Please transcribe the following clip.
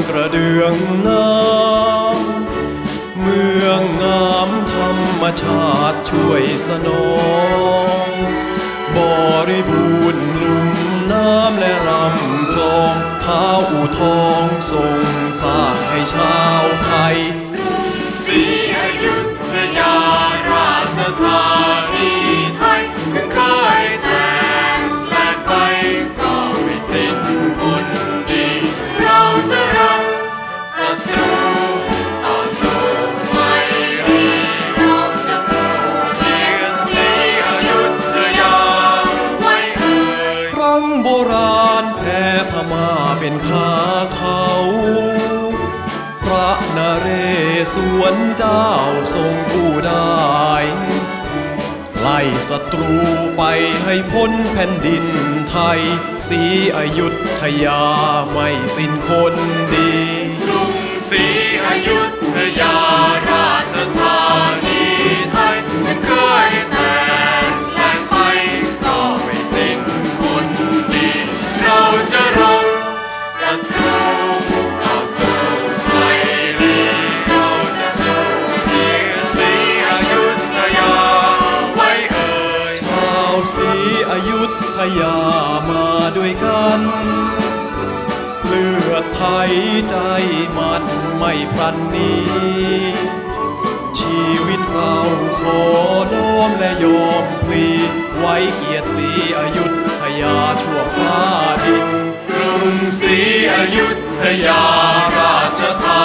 กระเดืองน้ำเมืองงามธรรมชาติช่วยสนองบริบูรณ์ลุ่มน้ำและลำคลองท้าวอู่ทองทรงสร้างให้ชาวไทยกรุงศรีอยุธยาราชธานีไทยขึ้นเคยแต่และไปก็ไม่สิ้นคุณดีเราจะรักศัตรูต่อสู้ไม่รีเราจะกู้เกียรติศรีอยุธยาไว้เอ่ยครั้งโบราณแพ้พม่าเป็นข้าเขาพระนเรศวรเจ้าทรงผู้ได้ไล่ศัตรูไปให้พ้นแผ่นดินไทยศรีอยุธยาไม่สิ้นคนดีกรุงศรีอยุธยาราชธานีไทยยังเคยแต่และไปก็ไม่สิ้นคนดีเราจะรบศัตรูต่อสู้ไม่รีเราจะกู้เกียรติศรีอยุธยาไว้เอ่ยชาวศรีอยุธยามาด้วยกันเลือดไทยใจมันไม่พลันนี้ชีวิตเราขอน้อมและยอมพลีไว้เกียรติศรีอยุธยาชั่วฟ้าดินกรุงศรีอยุธยาราชธา